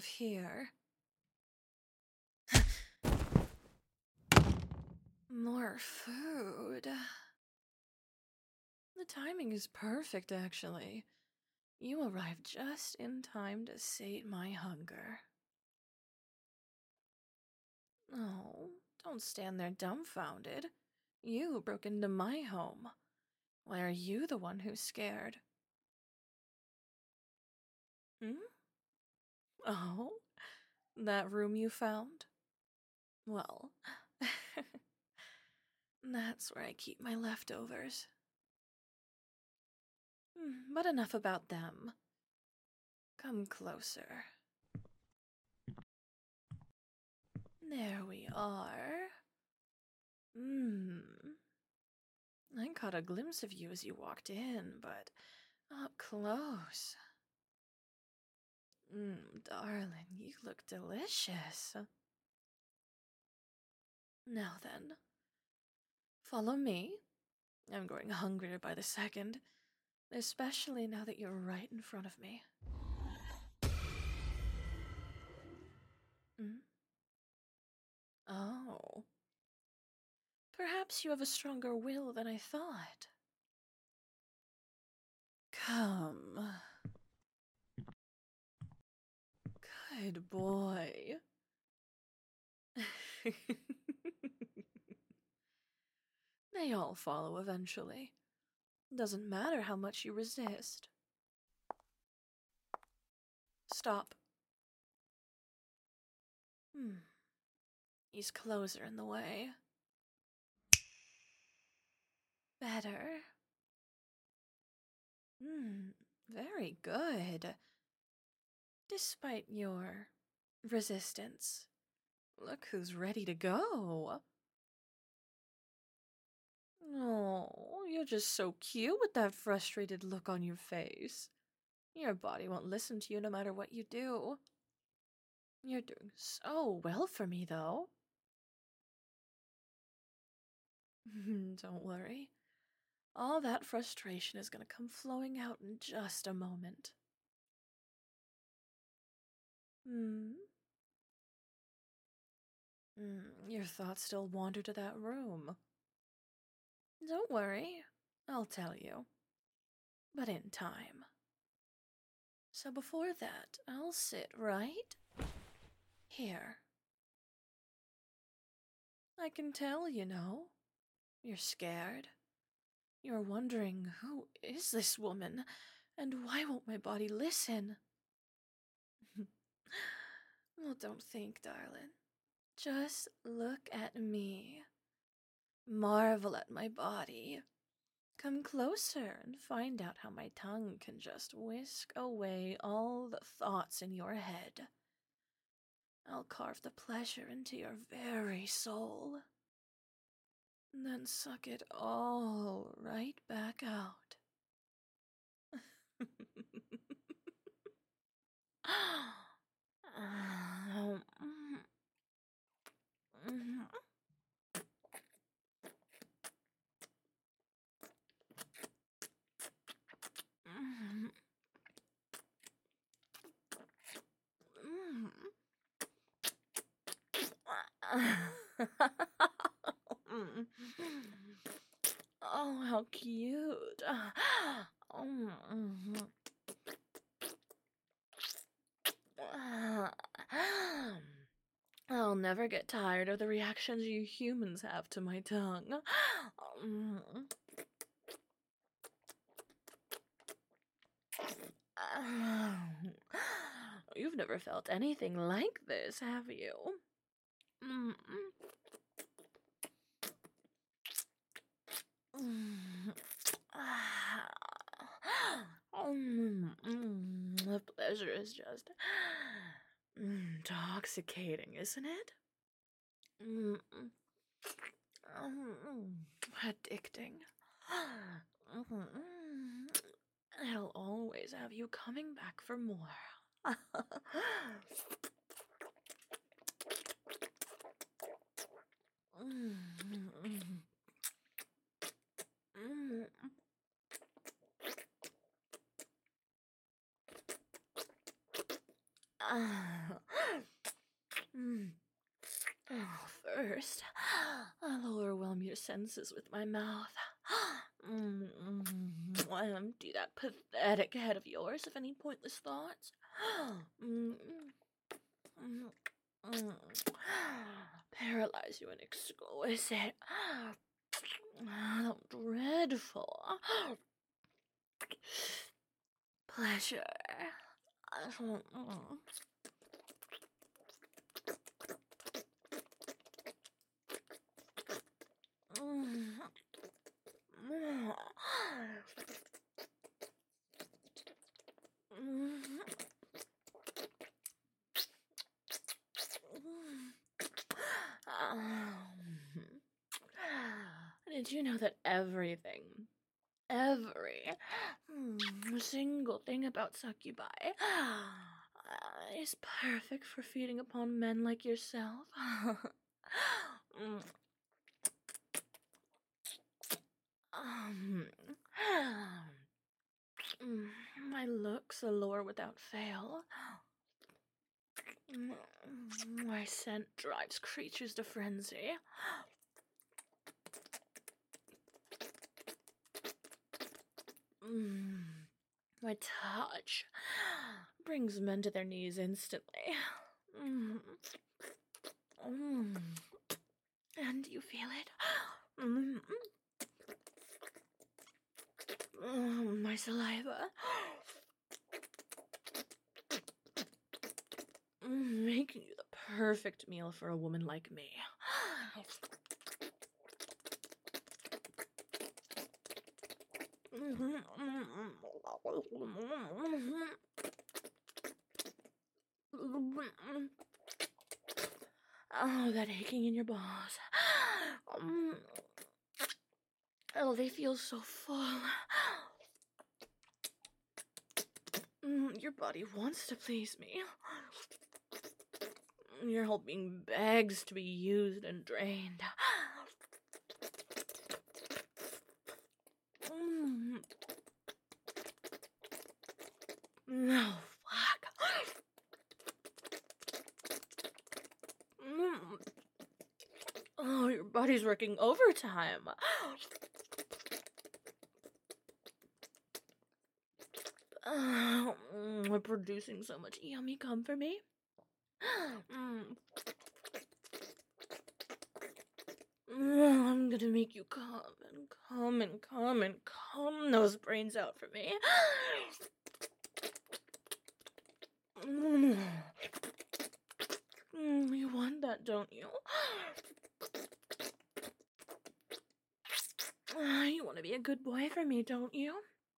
of here. More food. The timing is perfect, actually. You arrived just in time to sate my hunger. Oh, don't stand there dumbfounded. You broke into my home. Why are you the one who's scared? Hmm? Oh, that room you found? Well, that's where I keep my leftovers. But enough about them. Come closer. There we are. I caught a glimpse of you as you walked in, but up close. Darling, you look delicious. Now then, follow me. I'm growing hungrier by the second, especially now that you're right in front of me. Oh. Perhaps you have a stronger will than I thought. Come. Good boy. They all follow eventually. Doesn't matter how much you resist. Stop. He's closer in the way. Better. Very good. Despite your resistance. Look who's ready to go. Oh, you're just so cute with that frustrated look on your face. Your body won't listen to you no matter what you do. You're doing so well for me, though. Don't worry. All that frustration is gonna come flowing out in just a moment. Your thoughts still wander to that room. Don't worry, I'll tell you. But in time. So before that, I'll sit right here. I can tell, you know. You're scared. You're wondering, who is this woman? And why won't my body listen? Well, don't think, darling. Just look at me. Marvel at my body. Come closer and find out how my tongue can just whisk away all the thoughts in your head. I'll carve the pleasure into your very soul. Then suck it all right back out. Oh, how cute. I'll never get tired of the reactions you humans have to my tongue. You've never felt anything like this, have you? The pleasure is just intoxicating, isn't it? Addicting. I'll always have you coming back for more. first, I'll overwhelm your senses with my mouth. Empty that pathetic head of yours of any pointless thoughts. Paralyze you in exquisite, dreadful pleasure. Did you know that every single thing about succubi is perfect for feeding upon men like yourself? My looks allure without fail. My scent drives creatures to frenzy. My touch brings men to their knees instantly. And you feel it? My saliva. Making you the perfect meal for a woman like me. Oh, that aching in your balls. Oh, they feel so full. Your body wants to please me. Your whole being begs to be used and drained. No, fuck. Oh, your body's working overtime. Producing so much yummy cum for me. I'm gonna make you come those brains out for me. You want that, don't you? You want to be a good boy for me, don't you?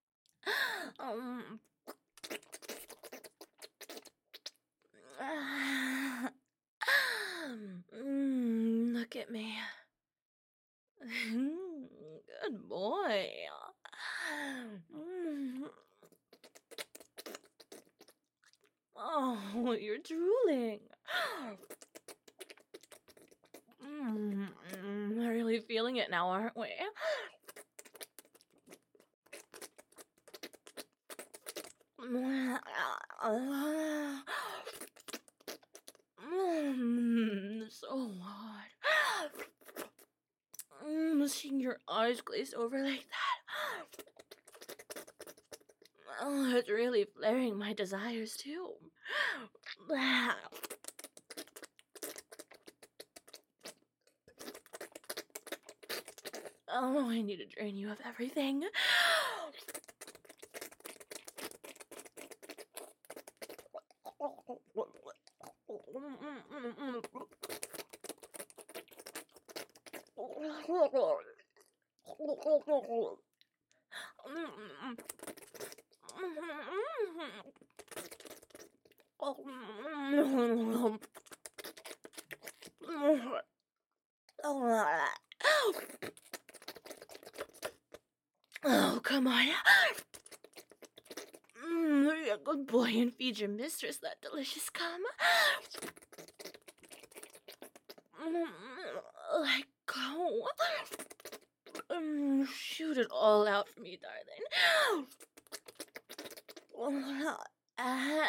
Look at me. Good boy. Oh, you're drooling. Really feeling it now, aren't we? So hot. Seeing your eyes glazed over like that. Oh, it's really flaring my desires too. Oh, I need to drain you of everything. Oh, come on. Be a good boy and feed your mistress that delicious cum. Let go. Shoot it all out for me, darling.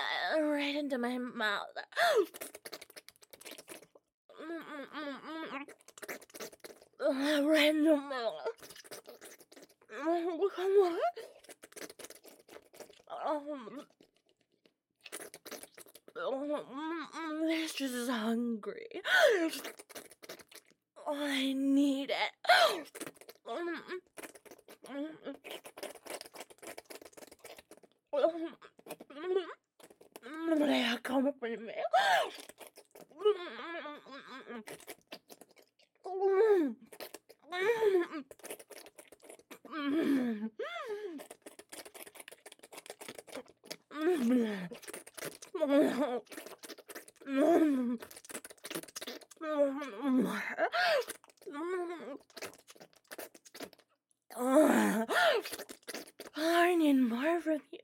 Right into my mouth. Random. This just is hungry. I need it. Come up with me. I need more from you.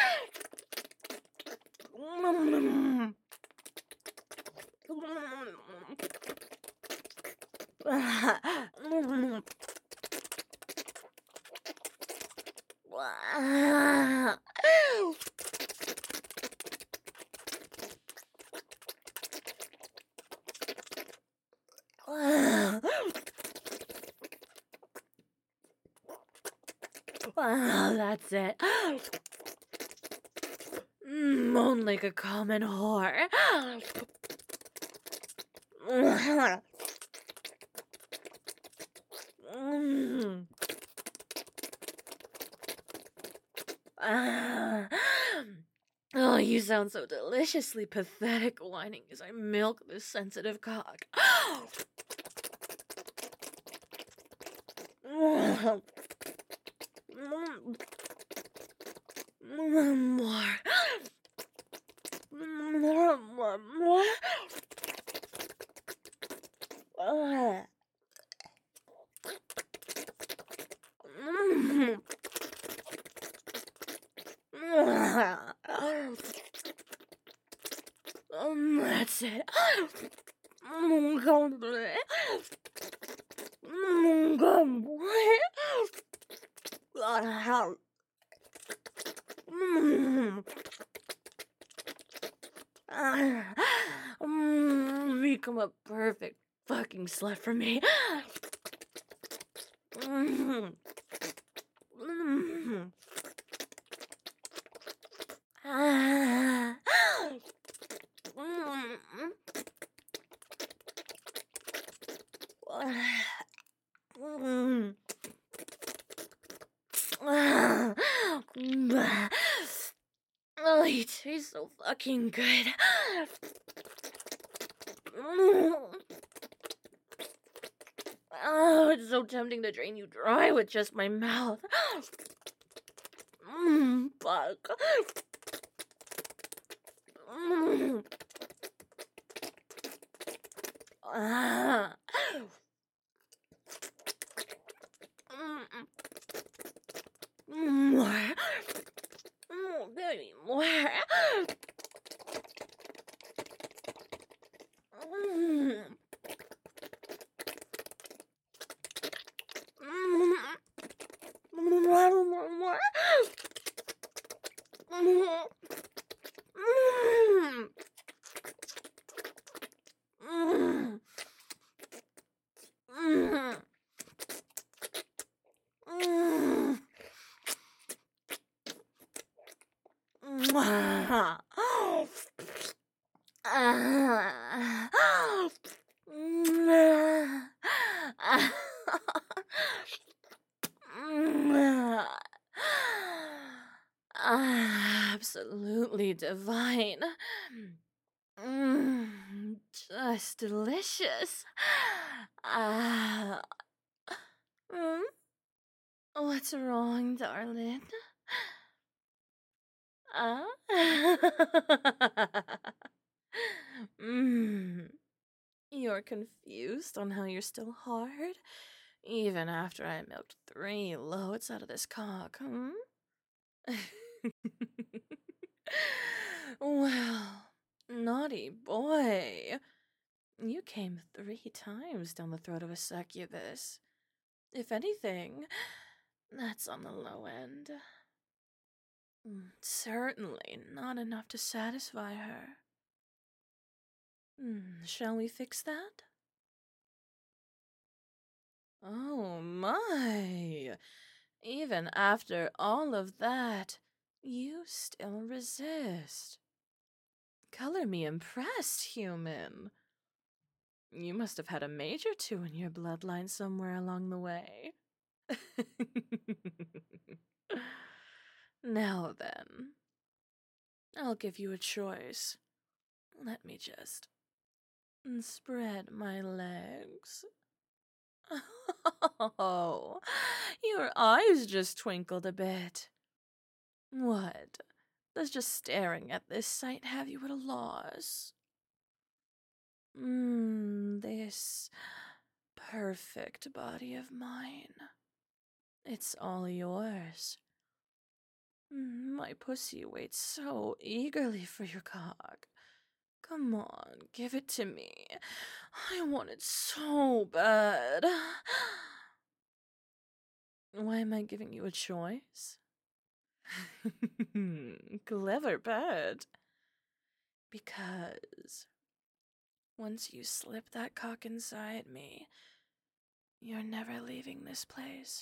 That's it. Moan like a common whore. Oh, you sound so deliciously pathetic whining as I milk this sensitive cock. More. More. That's it. Become a perfect fucking slut for me. Oh, you taste so fucking good. Oh, it's so tempting to drain you dry with just my mouth. Fuck. More. Baby, more. Absolutely divine. Just delicious. Ah. Mm, what's wrong, darling? Ah. mm. You're confused on how you're still hard, even after I milked 3 loads out of this cock, hmm? Well, naughty boy. You came 3 times down the throat of a succubus. If anything, that's on the low end. Certainly not enough to satisfy her. Shall we fix that? Oh my! Even after all of that, you still resist. Color me impressed, human. You must have had a mage or two in your bloodline somewhere along the way. Now then, I'll give you a choice. Let me just spread my legs. Oh, your eyes just twinkled a bit. What? Does just staring at this sight have you at a loss? This perfect body of mine. It's all yours. My pussy waits so eagerly for your cock. Come on, give it to me. I want it so bad. Why am I giving you a choice? Clever bird. Because once you slip that cock inside me, you're never leaving this place.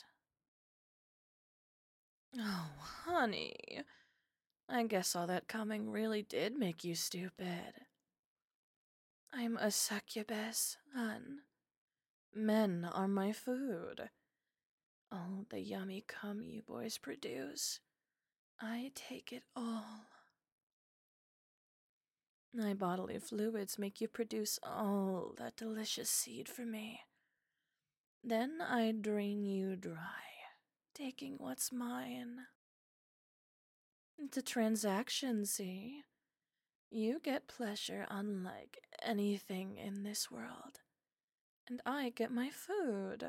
Oh, honey. I guess all that coming really did make you stupid. I'm a succubus, hun. Men are my food. Oh, the yummy cum you boys produce. I take it all. My bodily fluids make you produce all that delicious seed for me. Then I drain you dry, taking what's mine. It's a transaction, see? You get pleasure unlike anything in this world, and I get my food.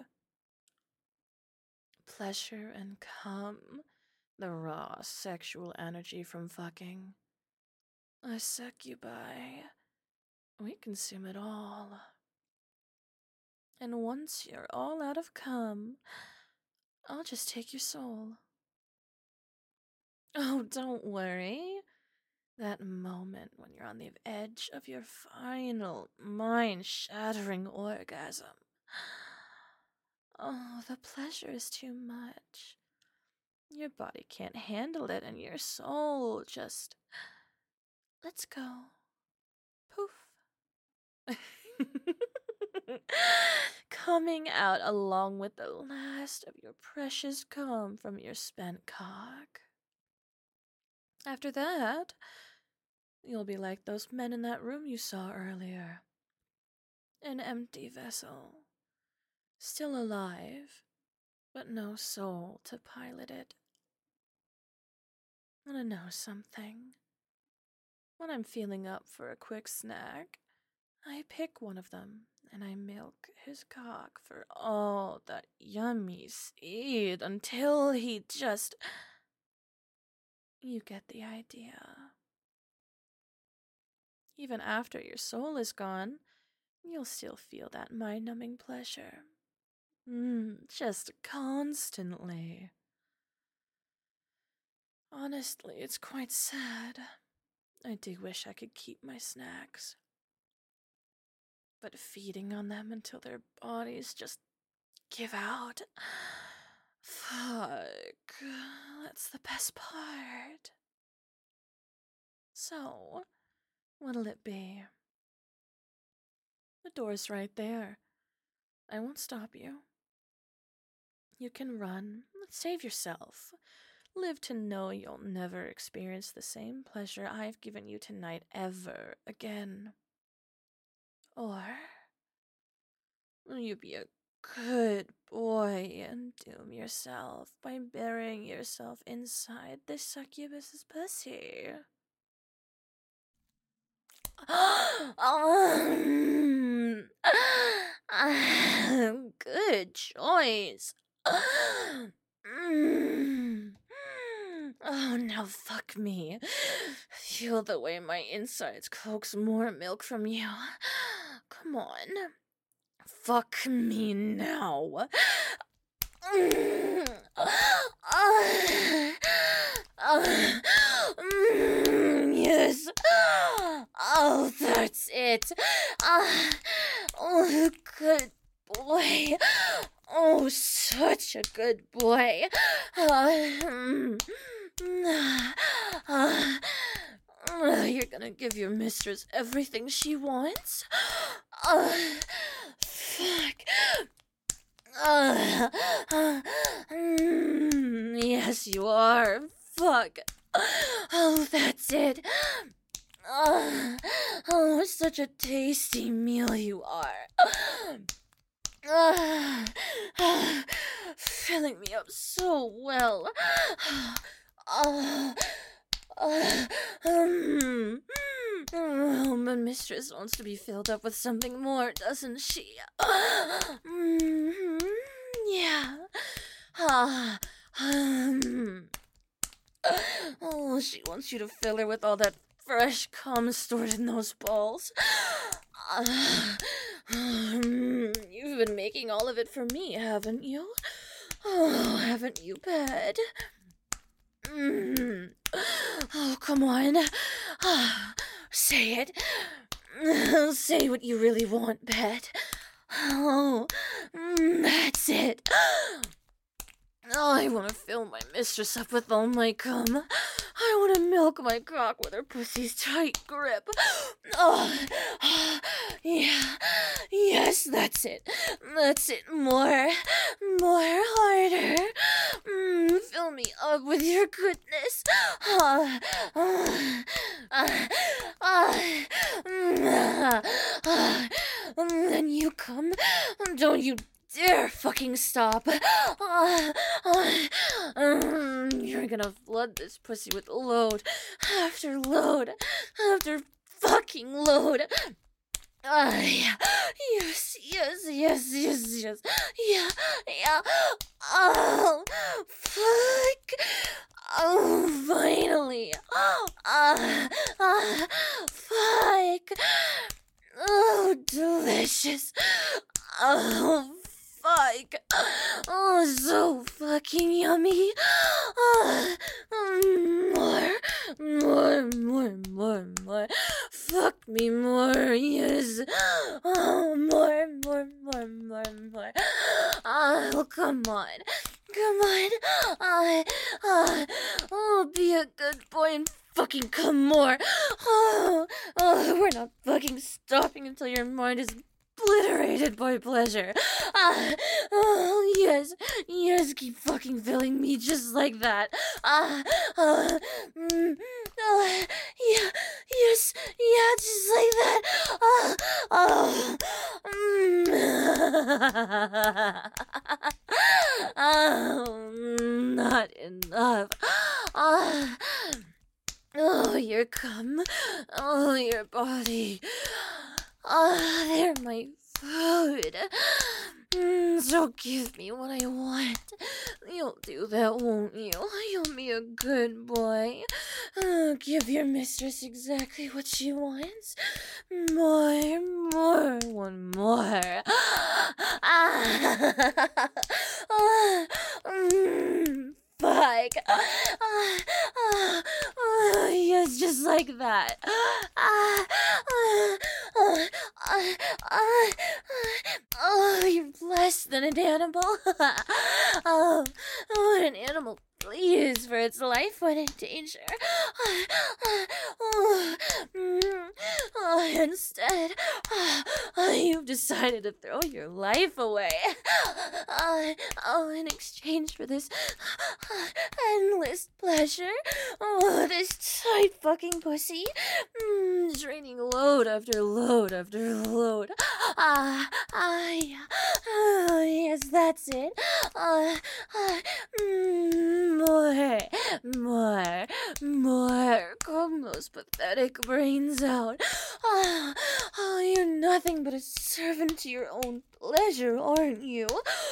Pleasure and cum, the raw sexual energy from fucking. A succubi. We consume it all. And once you're all out of cum, I'll just take your soul. Oh, don't worry. That moment when you're on the edge of your final mind-shattering orgasm. Oh, the pleasure is too much. Your body can't handle it, and your soul just lets go. Poof. Coming out along with the last of your precious cum from your spent cock. After that, you'll be like those men in that room you saw earlier. An empty vessel. Still alive, but no soul to pilot it. Wanna know something? When I'm feeling up for a quick snack, I pick one of them and I milk his cock for all that yummy seed until he just... You get the idea. Even after your soul is gone, you'll still feel that mind-numbing pleasure. Just constantly. Honestly, it's quite sad. I do wish I could keep my snacks. But feeding on them until their bodies just give out. Fuck. That's the best part. So, what'll it be? The door's right there. I won't stop you. You can run. Save yourself. Live to know you'll never experience the same pleasure I've given you tonight ever again. Or will you be a good boy and doom yourself by burying yourself inside this succubus's pussy? Good choice. Oh, now fuck me. Feel the way my insides coax more milk from you. Come on. Fuck me now. Yes. Oh, that's it. Oh, good boy. Oh, such a good boy. You're gonna give your mistress everything she wants? Fuck. Yes, you are. Fuck. Oh, that's it. Oh, such a tasty meal you are. Filling me up so well. Oh, my mistress wants to be filled up with something more, doesn't she? Yeah. Oh, she wants you to fill her with all that fresh cum stored in those balls. You've been making all of it for me, haven't you? Oh, haven't you, Ped? Oh, come on. Say it. Say what you really want, Pet. Oh, that's it. Oh, I want to fill my mistress up with all my cum. I want to milk my cock with her pussy's tight grip. Oh, yeah. Yes, that's it. That's it. More, harder. Fill me up with your goodness. Then you come. Don't you dare fucking stop. You're gonna flood this pussy with load after load after fucking load. Yes. Yeah. Oh, fuck. Oh, finally. Fuck. Oh, delicious. Oh, fuck. Oh, so fucking yummy. More. Fuck me more, yes. Oh, more. Oh, come on. Oh, be a good boy and fucking come more. Oh, we're not fucking stopping until your mind is obliterated by pleasure. Oh, yes, keep fucking filling me just like that. Yeah, yes, just like that. Oh, not enough. Oh, your cum. Oh, your body. They're my food. So give me what I want. You'll do that, won't you? You'll be a good boy. Give your mistress exactly what she wants. More, one more. Fuck. Yes, just like that. Oh, you're less than an animal. Oh, an animal pleads for its life when in danger. Instead, you've decided to throw your life away. In exchange for this endless pleasure. Oh, this tight fucking pussy. Draining load after load after load. Yes, that's it. More. Calm those pathetic brains out. You're nothing but a servant to your own pleasure, aren't you?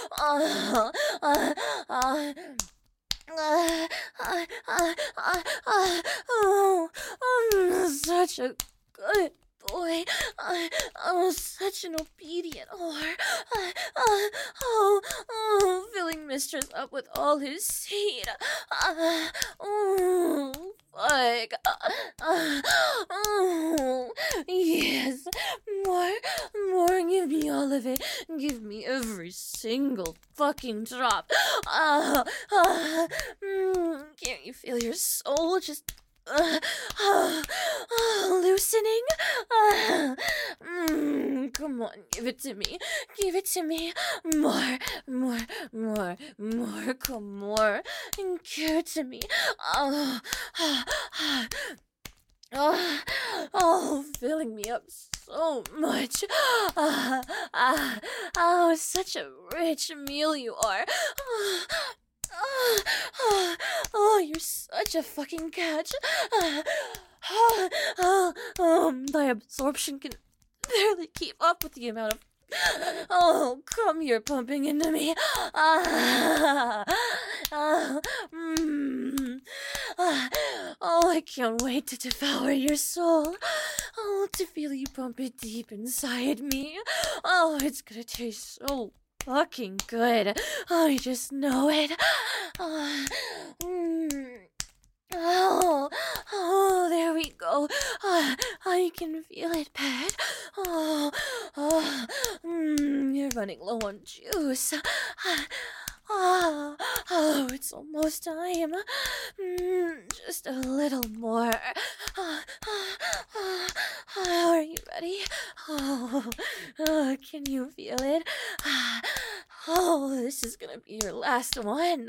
Such a good boy. Such an obedient whore. Filling mistress up with all his seed. fuck. Oh, yes. More, more. Give me all of it. Give me every single fucking drop. Can't you feel your soul just loosening? Come on, give it to me. Give it to me. More, more, more, more. Come more. Give it to me. Oh, oh, oh, filling me up so much. Oh, such a rich meal you are. Oh, you're such a fucking catch. My absorption can barely keep up with the amount of. Oh, come here, pumping into me. Oh, I can't wait to devour your soul. Oh, to feel you pump it deep inside me. Oh, it's gonna taste so fucking good. I just know it. Oh, there we go. I can feel it, Pat. You're running low on juice. It's almost time. Just a little more. Are you ready? Can you feel it? This is gonna be your last one.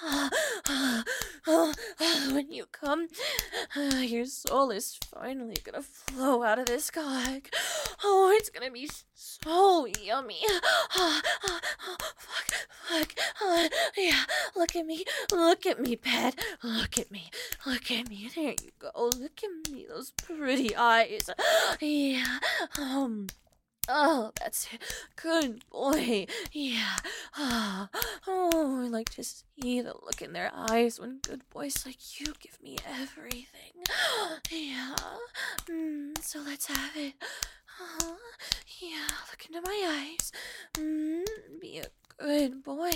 When you come, your soul is finally gonna flow out of this cock. Oh, it's gonna be so yummy. Fuck. Yeah, look at me, Pat. Look at me. There you go. Look at me, those pretty eyes. Yeah. Oh, that's it. Good boy. Yeah. I like to see the look in their eyes when good boys like you give me everything. Yeah. So let's have it. Yeah, look into my eyes. Be a good boy.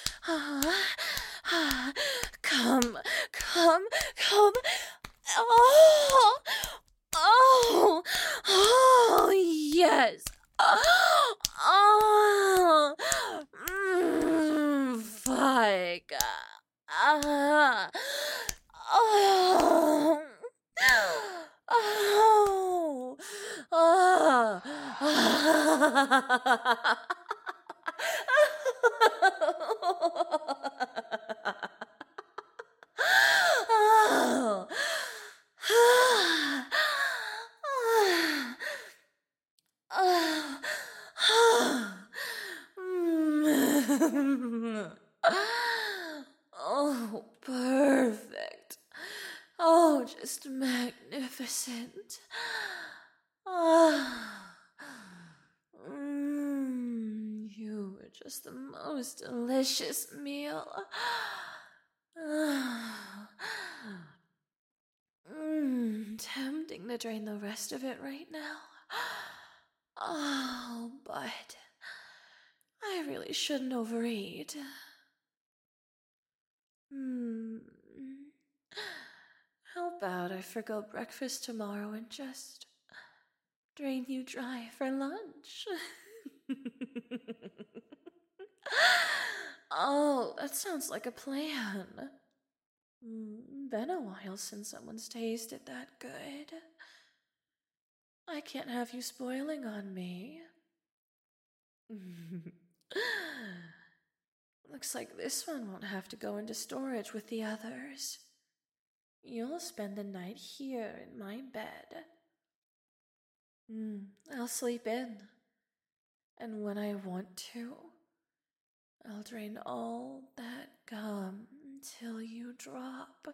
Come. Oh, yes. Fuck. Ah, oh, oh, oh. Oh, perfect. Oh, just magnificent. Ah, you were just the most delicious meal. Tempting to drain the rest of it right now. Oh, but I really shouldn't overeat. How about I forgo breakfast tomorrow and just drain you dry for lunch? Oh, that sounds like a plan. Been a while since someone's tasted that good. I can't have you spoiling on me. Looks like this one won't have to go into storage with the others. You'll spend the night here in my bed. I'll sleep in. And when I want to, I'll drain all that gum until you drop.